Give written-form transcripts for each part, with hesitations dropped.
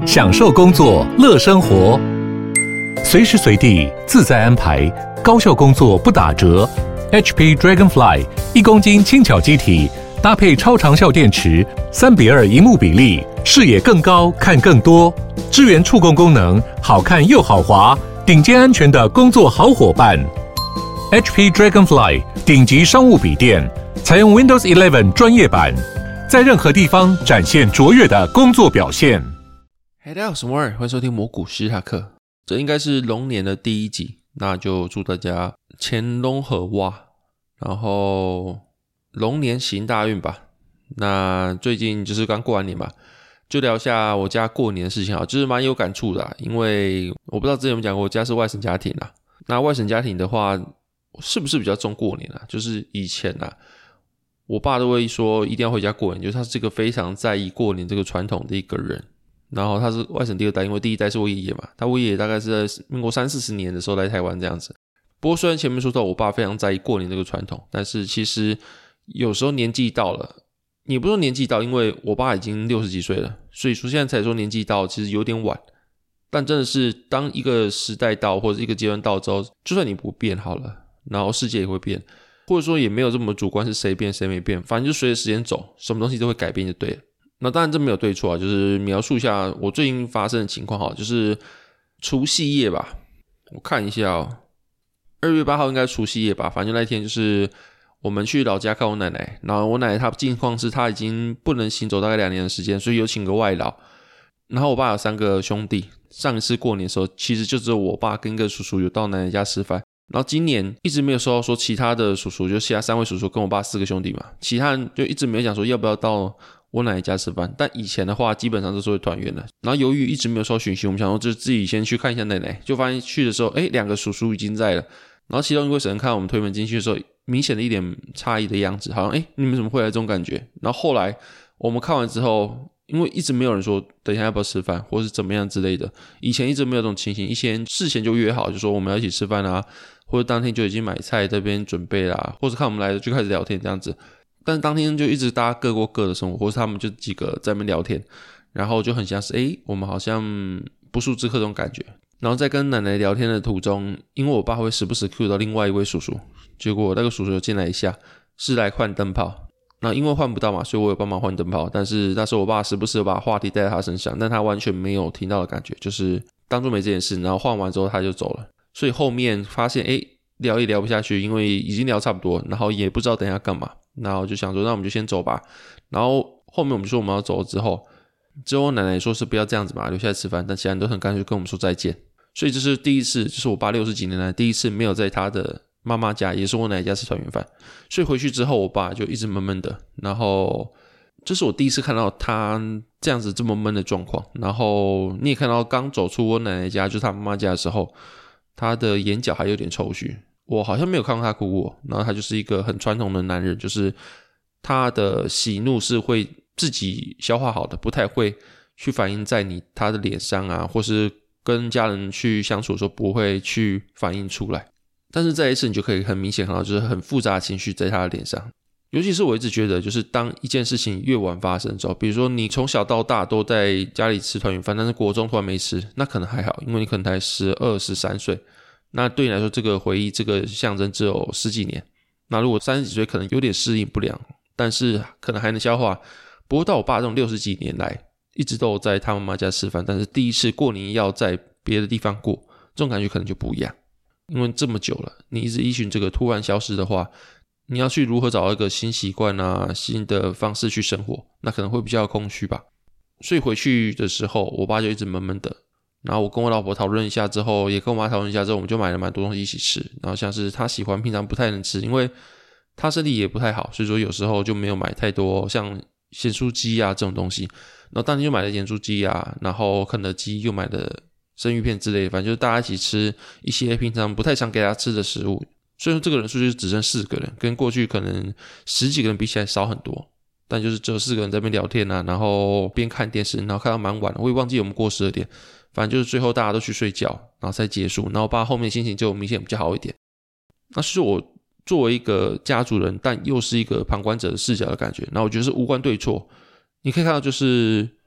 享受工作，乐生活，随时随地自在安排，高效工作不打折。HP Dragonfly 1公斤轻巧机体，搭配超长效电池，3:2萤幕比例，视野更高，看更多，支援触控功能，好看又好滑，顶尖安全的工作好伙伴。HP Dragonfly 顶级商务笔电，采用 Windows 11专业版，在任何地方展现卓越的工作表现。 大家好，我是摩尔，欢迎收听魔股史塔克。这应该是龙年的第一集，那就祝大家乾隆合哇，然后龙年行大运吧。那最近就是刚过完年吧，就聊一下我家过年的事情啊，就是蛮有感触的啊，因为我不知道之前有没有讲过，我家是外省家庭啊。那外省家庭的话，是不是比较重过年啊？就是以前啊，我爸都会说一定要回家过年，就是他是一个非常在意过年这个传统的一个人。然后他是外省第二代，因为第一代是我爷爷嘛，他我爷爷大概是在民国30-40年的时候来台湾这样子。不过虽然前面说到我爸非常在意过年这个传统，但是其实有时候年纪到了，也不是说年纪到，因为我爸已经60几岁了，所以说现在才说年纪到其实有点晚。但真的是当一个时代到或者一个阶段到之后，就算你不变好了，然后世界也会变，或者说也没有这么主观是谁变谁没变，反正就随着时间走，什么东西都会改变就对了。那当然这没有对错啊，就是描述一下我最近发生的情况好，就是除夕夜吧，我看一下哦，2月8号应该除夕夜吧，反正那一天就是我们去老家看我奶奶，然后我奶奶她近况是她已经不能行走大概2年的时间，所以有请个外劳。然后我爸有3个兄弟，上一次过年的时候其实就只有我爸跟一个叔叔有到奶奶家吃饭，然后今年一直没有收到说其他的叔叔，就其他3位叔叔跟我爸4个兄弟嘛，其他人就一直没有讲说要不要到我奶奶家吃饭，但以前的话基本上都是会团圆的。然后由于一直没有收到讯息，我们想说就自己先去看一下奶奶，就发现去的时候2个叔叔已经在了，然后其中一位婶看到我们推门进去的时候明显的一点诧异的样子，好像你们怎么会来这种感觉。然后后来我们看完之后，因为一直没有人说等一下要不要吃饭或是怎么样之类的，以前一直没有这种情形，以前事前就约好就说我们要一起吃饭啊，或者当天就已经买菜这边准备啦，或者看我们来的就开始聊天这样子。但是当天就一直大家各过各的生活，或是他们就几个在那边聊天，然后就很像是我们好像不速之客这种感觉。然后在跟奶奶聊天的途中，因为我爸会时不时 cue 到另外一位叔叔，结果那个叔叔有进来一下，是来换灯泡。那因为换不到嘛，所以我有帮忙换灯泡，但是那时候我爸时不时把话题带在他身上，但他完全没有听到的感觉，就是当作没这件事。然后换完之后他就走了，所以后面发现聊也聊不下去，因为已经聊差不多，然后也不知道等一下干嘛，然后就想说那我们就先走吧。然后后面我们就说我们要走了之后我奶奶说是不要这样子嘛，留下来吃饭，但其他人都很干脆跟我们说再见。所以这是第一次，就是我爸60几年来第一次没有在他的妈妈家，也是我奶奶家吃团圆饭。所以回去之后我爸就一直闷闷的，然后这是我第一次看到他这样子这么闷的状况。然后你也看到刚走出我奶奶家就是他妈妈家的时候，他的眼角还有点抽搐，我好像没有看过他哭过。然后他就是一个很传统的男人，就是他的喜怒是会自己消化好的，不太会去反映在他的脸上啊，或是跟家人去相处的时候不会去反映出来。但是这一次你就可以很明显看到就是很复杂的情绪在他的脸上。尤其是我一直觉得就是当一件事情越晚发生之后，比如说你从小到大都在家里吃团圆饭，但是国中突然没吃，那可能还好，因为你可能才12、13岁，那对你来说这个回忆这个象征只有10几年。那如果30几岁可能有点适应不良，但是可能还能消化。不过到我爸这种60几年来一直都有在他妈妈家吃饭，但是第一次过年要在别的地方过，这种感觉可能就不一样。因为这么久了，你一直依循这个突然消失的话，你要去如何找到一个新习惯啊，新的方式去生活，那可能会比较空虚吧。所以回去的时候我爸就一直闷闷的，然后我跟我老婆讨论一下之后，也跟我妈讨论一下之后，我们就买了蛮多东西一起吃。然后像是他喜欢平常不太能吃，因为他身体也不太好，所以说有时候就没有买太多像咸酥鸡啊这种东西。然后当天就买了咸酥鸡啊，然后肯德基又买了生鱼片之类的，反正就是大家一起吃一些平常不太常给他吃的食物。所以说这个人数就只剩4个人，跟过去可能10几个人比起来少很多，但就是只有4个人在那边聊天啊，然后边看电视，然后看到蛮晚了，我也忘记我们过12点，反正就是最后大家都去睡觉，然后才结束。然后我爸后面心情就明显比较好一点。那是我作为一个家族人，但又是一个旁观者的视角的感觉。然后我觉得是无关对错，你可以看到就是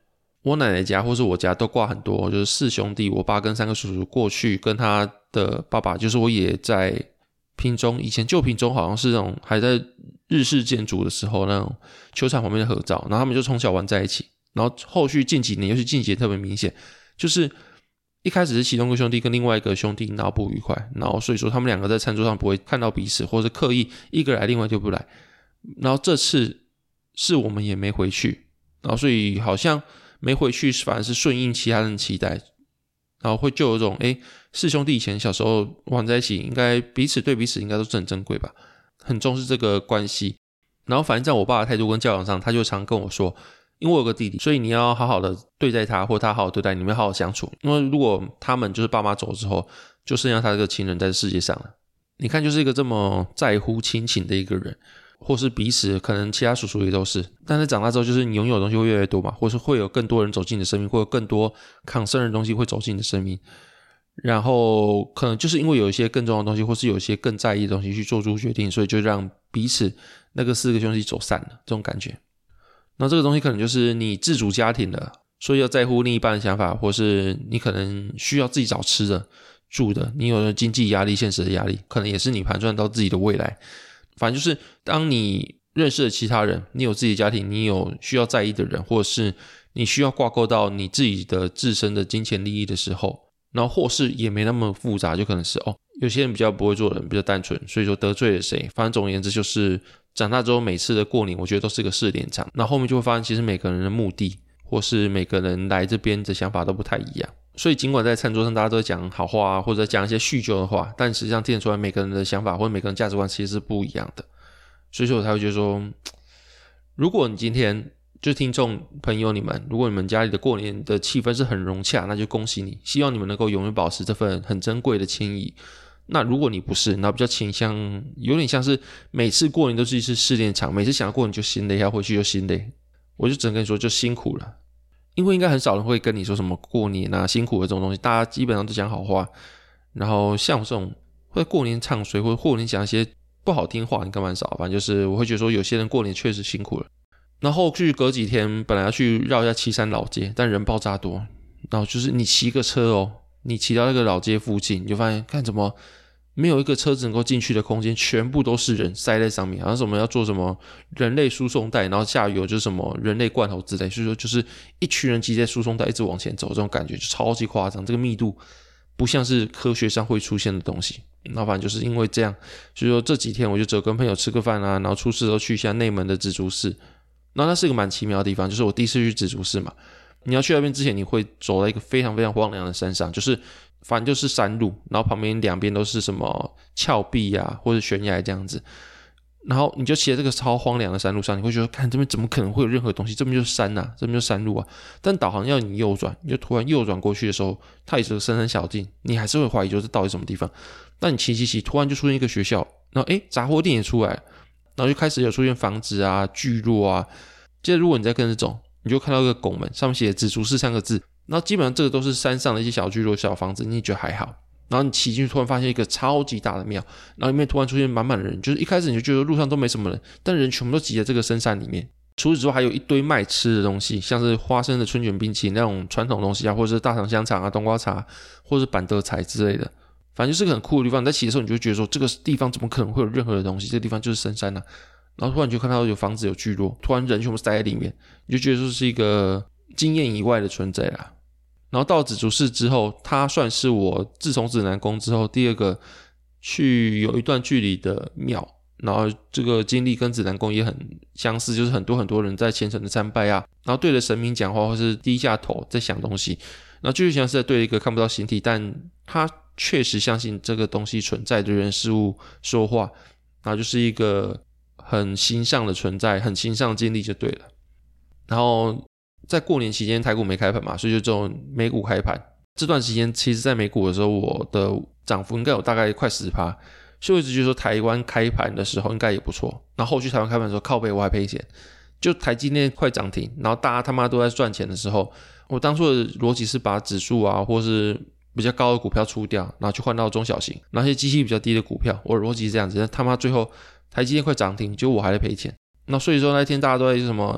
我奶奶家或是我家都挂很多，就是4兄弟，我爸跟3个叔叔过去跟他的爸爸，就是我爷爷在屏中，以前旧屏中好像是那种还在日式建筑的时候那种球场旁边的合照，然后他们就从小玩在一起，然后后续近几年，尤其近几年特别明显，就是一开始是其中一个兄弟跟另外一个兄弟闹不愉快，然后所以说他们2个在餐桌上不会看到彼此，或者刻意一个来另外就不来，然后这次是我们也没回去，然后所以好像没回去反而是顺应其他人的期待，然后会就有种4兄弟以前小时候玩在一起，应该彼此对彼此应该都是很珍贵吧，很重视这个关系。然后反正在我爸的态度跟教养上，他就常跟我说，因为我有个弟弟，所以你要好好的对待他，或他好好对待你们，好好相处。因为如果他们就是爸妈走之后，就剩下他这个亲人在世界上了。你看，就是一个这么在乎亲情的一个人，或是彼此可能其他叔叔也都是，但是长大之后，就是你拥有的东西会越来越多嘛，或是会有更多人走进你的生命，会有更多concern的东西会走进你的生命。然后可能就是因为有一些更重要的东西，或是有一些更在意的东西去做出决定，所以就让彼此那个4个兄弟走散了，这种感觉。那这个东西可能就是你自主家庭了，所以要在乎另一半的想法，或是你可能需要自己找吃的住的，你有经济压力、现实的压力，可能也是你盘算到自己的未来。反正就是当你认识了其他人，你有自己的家庭，你有需要在意的人，或者是你需要挂钩到你自己的自身的金钱利益的时候，然后或是也没那么复杂，就可能是有些人比较不会做人，比较单纯，所以说得罪了谁，反正总而言之就是长大之后每次的过年我觉得都是个试炼场，那后面就会发现其实每个人的目的或是每个人来这边的想法都不太一样，所以尽管在餐桌上大家都讲好话啊，或者讲一些叙旧的话，但实际上听得出来每个人的想法或者每个人价值观其实是不一样的。所以说我才会觉得说，如果你今天就听众朋友你们，如果你们家里的过年的气氛是很融洽，那就恭喜你，希望你们能够永远保持这份很珍贵的情谊。那如果你不是，那比较倾向有点像是每次过年都是一次试炼场，每次想要过年就心累，要回去就心累，我就只能跟你说就辛苦了。因为应该很少人会跟你说什么过年啊辛苦的这种东西，大家基本上都讲好话，然后像我这种会过年唱衰或者过年讲一些不好听话，你干嘛少？反正就是我会觉得说有些人过年确实辛苦了。然后去隔几天本来要去绕一下旗山老街，但人爆炸多，然后就是你骑个车你骑到那个老街附近，你就发现看怎么没有一个车子能够进去的空间，全部都是人塞在上面，好像什么要做什么人类输送带，然后下游就是什么人类罐头之类，所以说就是一群人挤在输送带一直往前走，这种感觉就超级夸张，这个密度不像是科学上会出现的东西。那反正就是因为这样，所以说这几天我就只有跟朋友吃个饭啊，然后出事都去一下内门的紫竹寺。然后那是一个蛮奇妙的地方，就是我第一次去紫竹寺嘛，你要去那边之前你会走在一个非常非常荒凉的山上，就是反正就是山路，然后旁边两边都是什么峭壁啊或者悬崖这样子，然后你就骑在这个超荒凉的山路上，你会觉得看这边怎么可能会有任何东西，这边就是山啊，这边就是山路啊。但导航要你右转，你就突然右转过去的时候，它也是个深山小径，你还是会怀疑就是到底什么地方。那你骑突然就出现一个学校，然后杂货店也出来了，然后就开始有出现房子啊聚落啊。接着如果你再跟着走，你就看到一个拱门，上面写紫竹寺3个字，然后基本上这个都是山上的一些小聚落小房子，你觉得还好。然后你骑进去突然发现一个超级大的庙，然后里面突然出现满满的人，就是一开始你就觉得路上都没什么人，但人全部都挤在这个深山里面。除此之外还有一堆卖吃的东西，像是花生的春卷冰淇淋那种传统东西啊，或者是大肠香肠啊冬瓜茶或者是板德菜之类的，反正就是个很酷的地方。你在骑的时候你就觉得说这个地方怎么可能会有任何的东西，这个地方就是深山啊。然后突然就看到有房子有聚落，突然人全部塞在里面，你就觉得说是一个经验以外的存在啦。然后到紫竹寺之后，它算是我自从指南宫之后第二个去有一段距离的庙，然后这个经历跟指南宫也很相似，就是很多人在虔诚的参拜啊，然后对着神明讲话或是低下头在想东西，然后就像是在对一个看不到形体但他确实相信这个东西存在的人事物说话，然后就是一个很形象的存在，很形象的经历就对了。然后在过年期间台股没开盘嘛，所以就只有美股开盘。这段时间其实在美股的时候我的涨幅应该有大概快 10%， 所以我一直觉得说台湾开盘的时候应该也不错。然后后续台湾开盘的时候靠北我还赔钱，就台积电快涨停，然后大家他妈都在赚钱的时候，我当初的逻辑是把指数啊或是比较高的股票出掉，然后去换到中小型，然后一些基期比较低的股票，我的逻辑是这样子。但他妈最后台积电快涨停，结果我还在赔钱。那所以说那天大家都在什么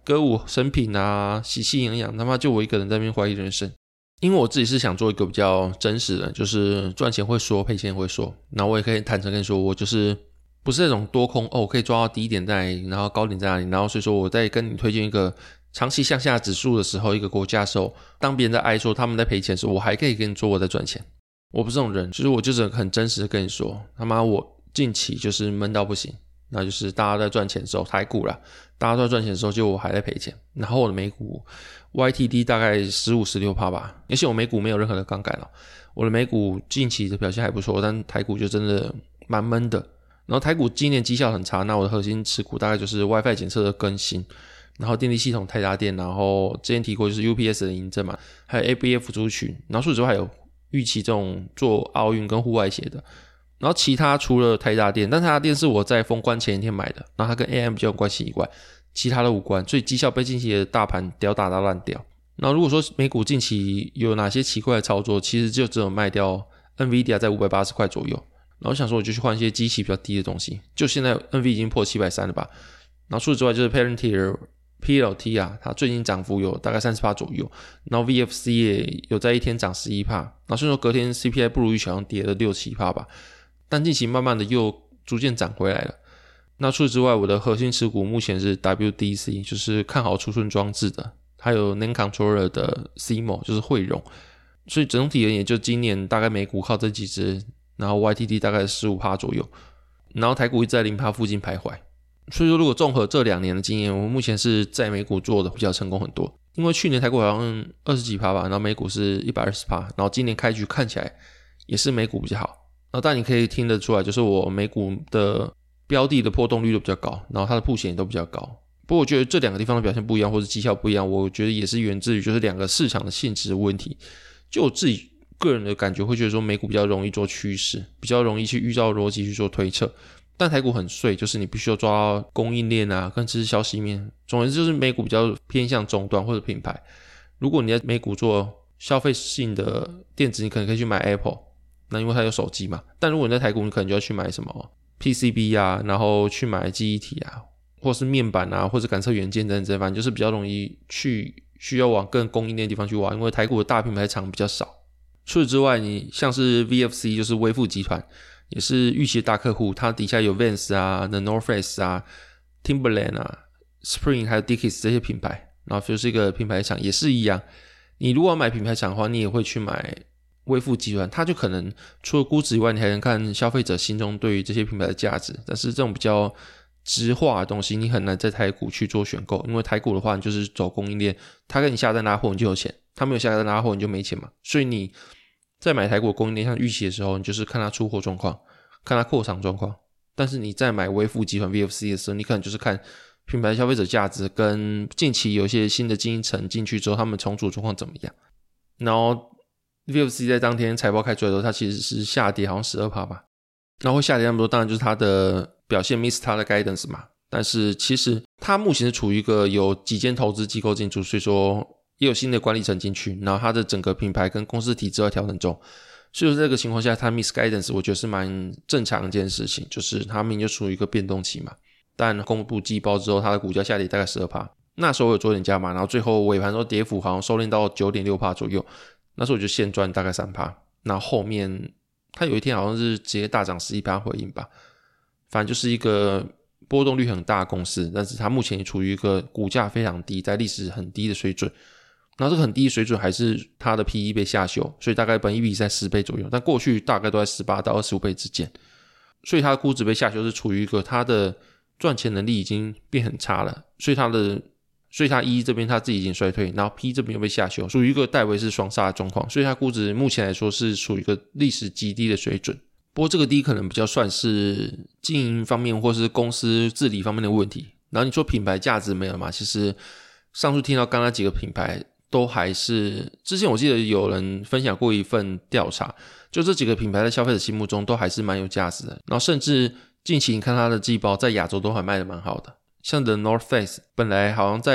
歌舞升平啊，喜气洋洋，他妈就我一个人在那边怀疑人生。因为我自己是想做一个比较真实的，就是赚钱会说，赔钱会说。然后我也可以坦诚跟你说，我就是不是那种多空可以抓到低点在哪里，然后高点在哪里，然后所以说我在跟你推荐一个长期向下指数的时候，一个国家的时候，当别人在哀说他们在赔钱的时候，我还可以跟你说我在赚钱。我不是这种人，就是我就是很真实的跟你说，他妈我近期就是闷到不行，那就是大家在赚钱的时候，台股啦，大家都在赚钱的时候，就我还在赔钱。然后我的美股 YTD 大概 15-16% 吧，而且我美股没有任何的杠杆了。我的美股近期的表现还不错，但台股就真的蛮闷的。然后台股今年绩效很差，那我的核心持股大概就是 WiFi 检测的更新，然后电力系统台达电，然后之前提过就是 UPS 的营证嘛，还有 ABF 族群，然后除此之外还有预期这种做奥运跟户外鞋的。然后其他除了台达电，但台达电是我在封关前一天买的，然后它跟 AM 比较有关系以外，其他的无关，所以绩效被近期的大盘吊打到烂掉。然后如果说美股近期有哪些奇怪的操作，其实就只有卖掉 NVIDIA 在580块左右，然后想说我就去换一些基期比较低的东西，就现在 NV 已经破730了吧。然后除此之外就是 Palantir PLT 啊，它最近涨幅有大概 30% 左右，然后 VFC 也有在一天涨 11%， 然后所以说隔天 CPI 不如预期好像跌了 6-7% 吧，但近期慢慢的又逐渐涨回来了。那除此之外，我的核心持股目前是 WDC， 就是看好储存装置的，还有 NAND Controller 的 CMO， 就是汇融。所以整体而言，就今年大概美股靠这几只，然后 YTD 大概 15% 左右，然后台股一直在 0% 附近徘徊。所以说如果综合这2年的经验，我目前是在美股做的比较成功很多。因为去年台股好像20几%吧，然后美股是 120%， 然后今年开局看起来也是美股比较好。然后但你可以听得出来，就是我美股的标的的波动率都比较高，然后它的曝险也都比较高。不过我觉得这2个地方的表现不一样，或者绩效不一样，我觉得也是源自于就是2个市场的性质的问题。就我自己个人的感觉会觉得说美股比较容易做趋势，比较容易去依照逻辑去做推测，但台股很碎，就是你必须要抓到供应链啊跟知识消息面。总而言之就是美股比较偏向终端或者品牌。如果你在美股做消费性的电子，你可能可以去买 Apple， 那因为它有手机嘛。但如果你在台股，你可能就要去买什么 PCB 啊，然后去买记忆体啊，或是面板啊，或者感测元件等等，反正就是比较容易去需要往更供应链的地方去挖，因为台股的大品牌厂比较少。除此之外，你像是 VFC 就是微富集团，也是预期的大客户，它底下有 Vans 啊 The North Face 啊 Timberland 啊 Spring 还有 Dickies 这些品牌，然后就是一个品牌厂也是一样。你如果要买品牌厂的话，你也会去买微富集团，它就可能除了估值以外，你还能看消费者心中对于这些品牌的价值。但是这种比较直化的东西，你很难在台股去做选购，因为台股的话，你就是走供应链，他跟你下单拿货你就有钱，他没有下单拿货你就没钱嘛。所以你在买台股的供应链像预期的时候，你就是看它出货状况，看它扩厂状况。但是你在买微富集团 VFC 的时候，你可能就是看品牌消费者价值跟近期有一些新的经营层进去之后，他们重组状况怎么样。然后 VFC 在当天财报开出来的时候，它其实是下跌好像 12% 吧，然后会下跌那么多，当然就是它的表现 miss 它的 guidance 嘛。但是其实它目前是处于一个有几间投资机构进驻，所以说也有新的管理层进去，然后它的整个品牌跟公司体制在调整中。所以说在这个情况下，它 miss guidance 我觉得是蛮正常的一件事情，就是它明明就处于一个变动期嘛。但公布季报之后，它的股价下跌大概 12%， 那时候我有做点加码，然后最后尾盘时候跌幅好像收敛到 9.6% 左右，那时候我就现赚大概 3%。 那后面它有一天好像是直接大涨 11% 回应吧，反正就是一个波动率很大的公司，但是它目前也处于一个股价非常低，在历史很低的水准。然后这个很低的水准还是它的 PE 被下修，所以大概本益比在10倍左右，但过去大概都在18到25倍之间，所以它的估值被下修是处于一个它的赚钱能力已经变很差了，所以它 E 这边它自己已经衰退，然后 P 这边又被下修，属于一个戴维是双杀的状况，所以它估值目前来说是处于一个历史极低的水准。不过这个低可能比较算是经营方面或是公司治理方面的问题。然后你说品牌价值没有嘛？其实上述听到刚刚几个品牌都还是，之前我记得有人分享过一份调查，就这几个品牌在消费者心目中都还是蛮有价值的，然后甚至近期你看它的季报在亚洲都还卖得蛮好的。像 The North Face 本来好像在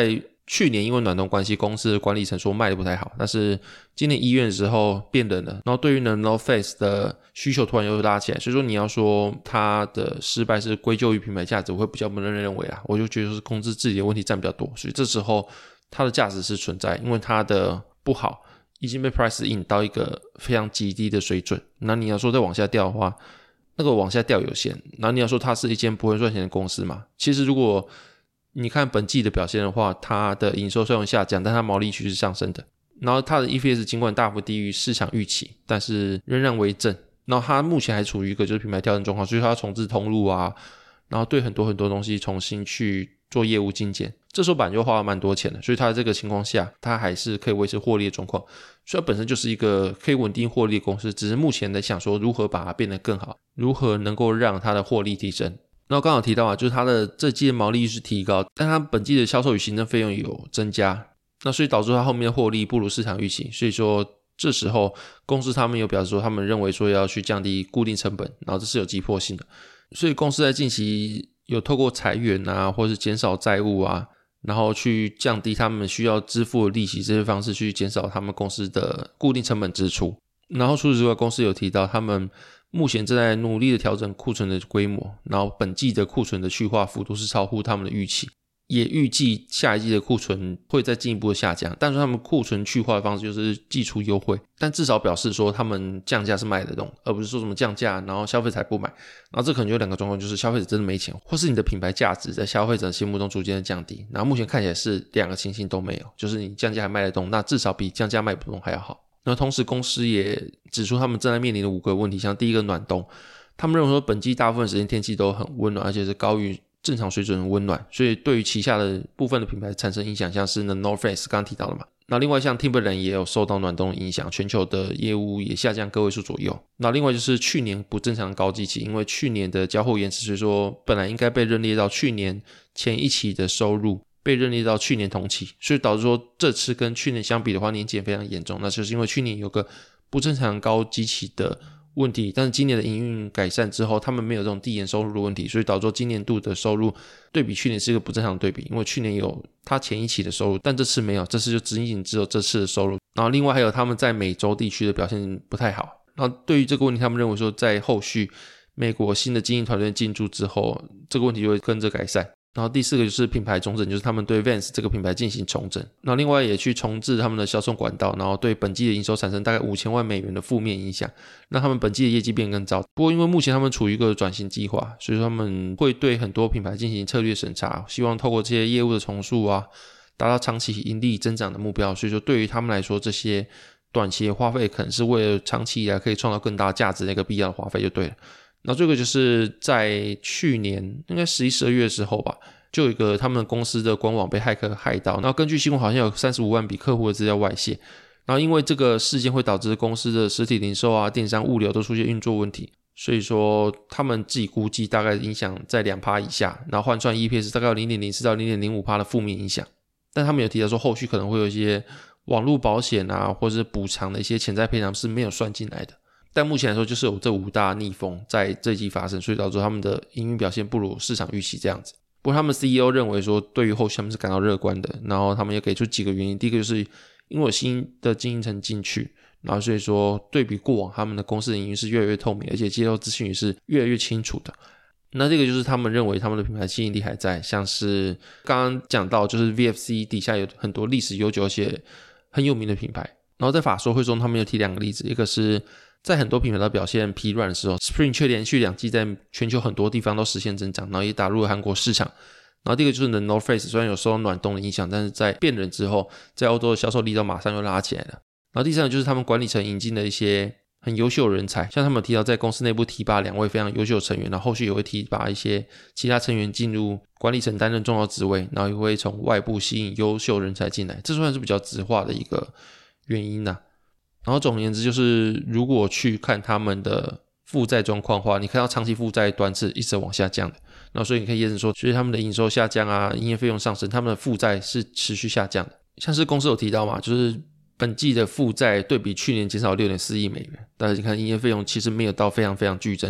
去年因为暖冬关系，公司的管理层说卖的不太好，但是今年1月的时候变冷了，然后对于 The North Face 的需求突然又拉起来，所以说你要说它的失败是归咎于品牌价值，我会比较不认为啦，我就觉得是公司自己的问题占比较多，所以这时候它的价值是存在，因为它的不好已经被 price in 到一个非常极低的水准，那你要说再往下掉的话，那个往下掉有限，然后你要说它是一间不会赚钱的公司嘛，其实如果你看本季的表现的话，它的营收虽然下降，但它毛利率是上升的，然后它的 EPS 尽管大幅低于市场预期，但是仍然为正，然后它目前还处于一个就是品牌调整状况，所以它要重置通路啊，然后对很多东西重新去做业务精简，这时候本来就花了蛮多钱的，所以它在这个情况下它还是可以维持获利的状况，所以它本身就是一个可以稳定获利的公司，只是目前在想说如何把它变得更好，如何能够让它的获利提升。然后刚好提到就是它的这季的毛利率是提高，但它本季的销售与行政费用有增加，那所以导致它后面的获利不如市场预期，所以说这时候公司他们有表示说他们认为说要去降低固定成本，然后这是有急迫性的，所以公司在近期有透过裁员啊或是减少债务啊，然后去降低他们需要支付的利息，这些方式去减少他们公司的固定成本支出。然后除此之外，公司有提到他们目前正在努力的调整库存的规模，然后本季的库存的去化幅度是超乎他们的预期，也预计下一季的库存会再进一步的下降，但是他们库存去化的方式就是祭出优惠，但至少表示说他们降价是卖得动，而不是说什么降价然后消费者不买，然后这可能就有两个状况，就是消费者真的没钱，或是你的品牌价值在消费者心目中逐渐的降低，然后目前看起来是两个情形都没有，就是你降价还卖得动，那至少比降价卖不动还要好。那同时公司也指出他们正在面临的5个问题，像第一个暖冬，他们认为说本季大部分时间天气都很温暖，而且是高于正常水准的温暖，所以对于旗下的部分的品牌产生影响，像是 The North Face 刚刚提到的嘛，那另外像 Timberland 也有受到暖冬的影响，全球的业务也下降个位数左右。那另外就是去年不正常的高基期，因为去年的交货延迟，所以说本来应该被认列到去年前一期的收入被认列到去年同期，所以导致说这次跟去年相比的话年减非常严重，那就是因为去年有个不正常高基期的问题，但是今年的营运改善之后他们没有这种递延收入的问题，所以导致今年度的收入对比去年是一个不正常的对比，因为去年有他前一期的收入，但这次没有，这次就仅仅只有这次的收入。然后另外还有他们在美洲地区的表现不太好，然后对于这个问题他们认为说在后续美国新的经营团队进驻之后，这个问题就会跟着改善。然后第4个就是品牌重整，就是他们对 Vans 这个品牌进行重整，然后另外也去重置他们的销售管道，然后对本季的营收产生大概5000万美元的负面影响，让他们本季的业绩变更糟。不过因为目前他们处于一个转型计划，所以说他们会对很多品牌进行策略审查，希望透过这些业务的重塑啊，达到长期盈利增长的目标，所以说对于他们来说，这些短期的花费可能是为了长期以来可以创造更大价值的一个必要的花费就对了。那这个就是在去年应该11、12月的时候吧，就有一个他们公司的官网被骇客骇到，然后根据新闻好像有35万笔客户的资料外泄，然后因为这个事件会导致公司的实体零售啊、电商、物流都出现运作问题，所以说他们自己估计大概影响在 2% 以下，然后换算 EPS 大概有 0.04 到 0.05% 的负面影响，但他们有提到说后续可能会有一些网络保险啊或者是补偿的一些潜在赔偿是没有算进来的，但目前来说就是有这5大逆风在这一季发生，所以导致他们的营运表现不如市场预期这样子。不过他们 CEO 认为说对于后续他们是感到乐观的，然后他们也给出几个原因，第一个就是因为有新的经营层进去，然后所以说对比过往他们的公司的营运是越来越透明，而且接受资讯也是越来越清楚的。那这个就是他们认为他们的品牌吸引力还在，像是刚刚讲到就是 VFC 底下有很多历史悠久而且很有名的品牌，然后在法说会中他们有提2个例子，一个是在很多品牌的表现疲软的时候， Spring 却连续2季在全球很多地方都实现增长，然后也打入了韩国市场。然后第一个就是 The North Face 虽然有受到暖冬的影响，但是在变冷之后在欧洲的销售力道马上又拉起来了。然后第3个就是他们管理层引进了一些很优秀的人才，像他们有提到在公司内部提拔2位非常优秀的成员，然后后续也会提拔一些其他成员进入管理层担任重要职位，然后也会从外部吸引优秀人才进来，这算是比较直化的一个原因啊。然后总而言之就是如果去看他们的负债状况的话，你看到长期负债端是一直往下降的，然后所以你可以验证说随着他们的营收下降啊，营业费用上升，他们的负债是持续下降的。像是公司有提到嘛，就是本季的负债对比去年减少 6.4 亿美元，但是你看营业费用其实没有到非常非常剧增，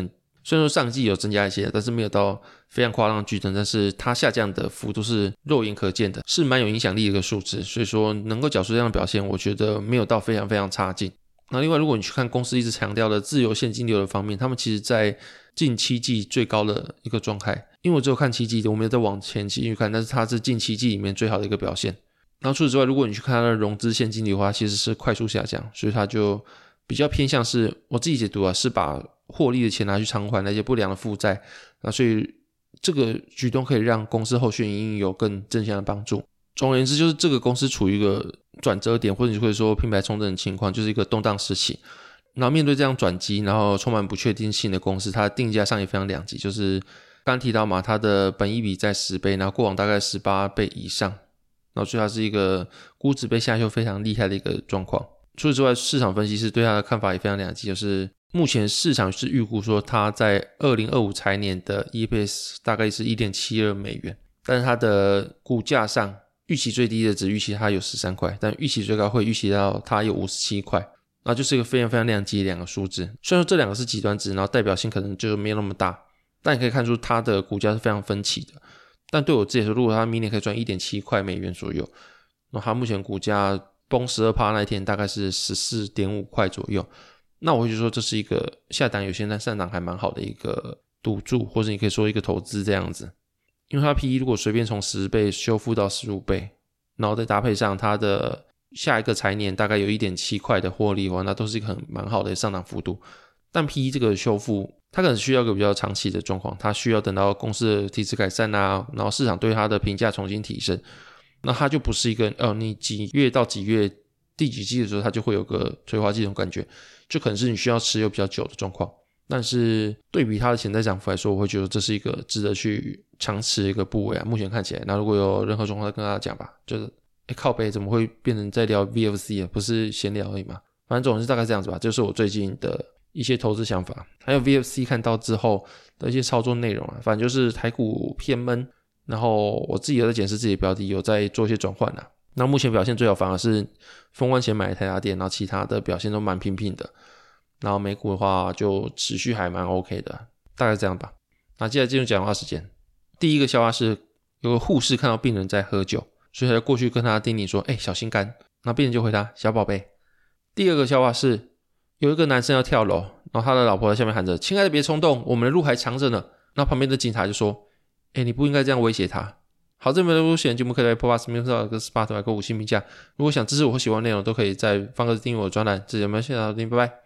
虽然说上季有增加一些，但是没有到非常夸张的剧增，但是它下降的幅度是肉眼可见的，是蛮有影响力的一个数字，所以说能够缴出这样的表现，我觉得没有到非常非常差劲。那另外如果你去看公司一直强调的自由现金流的方面，他们其实在近7季最高的一个状态，因为我只有看7季，我没有再往前期去看，但是它是近7季里面最好的一个表现。然后除此之外，如果你去看它的融资现金流的话，其实是快速下降，所以它就比较偏向是我自己解读啊，是把获利的钱拿去偿还那些不良的负债，那所以这个举动可以让公司后续营运有更正向的帮助。总而言之，就是这个公司处于一个转折点，或者你会说品牌重整的情况，就是一个动荡时期。然后面对这样转机，然后充满不确定性的公司，它的定价上也非常两极，就是刚刚提到嘛，它的本益比在10倍，然后过往大概18倍以上，然后所以它是一个估值被下修非常厉害的一个状况。除此之外，市场分析师对它的看法也非常两极，就是目前市场是预估说它在2025财年的 EPS 大概是 1.72 美元，但是它的股价上预期最低的只预期它有13块，但预期最高会预期到它有57块，那就是一个非常非常两极的两个数字。虽然说这两个是极端值，然后代表性可能就没有那么大，但你可以看出它的股价是非常分歧的。但对我自己来说，如果它明年可以赚 1.7 块美元左右，那它目前股价崩 12% 那一天大概是 14.5 块左右，那我会觉得说这是一个下档有些但上档还蛮好的一个赌注，或者你可以说一个投资这样子。因为它 PE 如果随便从10倍修复到15倍，然后再搭配上它的下一个财年大概有 1.7 块的获利的话，那都是一个蛮好的上档幅度。但 PE 这个修复它可能需要一个比较长期的状况，它需要等到公司的体质改善啊，然后市场对它的评价重新提升，那它就不是一个你几月到几月第几季的时候它就会有个催化剂这种感觉，就可能是你需要持有比较久的状况。但是对比它的潜在涨幅来说，我会觉得这是一个值得去尝试的一个部位啊。目前看起来，那如果有任何状况再跟大家讲吧。就是靠北怎么会变成在聊 VFC 啊？不是闲聊而已嘛。反正总是大概这样子吧，这就是我最近的一些投资想法，还有 VFC 看到之后的一些操作内容啊。反正就是台股偏闷，然后我自己有在检视自己的标的，有在做一些转换啊。那目前表现最好反而是封关前买的台达电，然后其他的表现都蛮平平的。然后美股的话就持续还蛮 OK 的，大概这样吧。那接下来进入讲话时间。第一个笑话是有个护士看到病人在喝酒，所以他就过去跟他叮咛说小心肝，那病人就回答小宝贝。第二个笑话是有一个男生要跳楼，然后他的老婆在下面喊着亲爱的别冲动，我们的路还长着呢。然后旁边的警察就说你不应该这样威胁他。好，这边的入选节目可以在 Podcast、跟 Spotify 给5星评价。如果想支持我或喜欢内容，都可以在方格子订阅我的专栏。这节目先到这里，拜拜。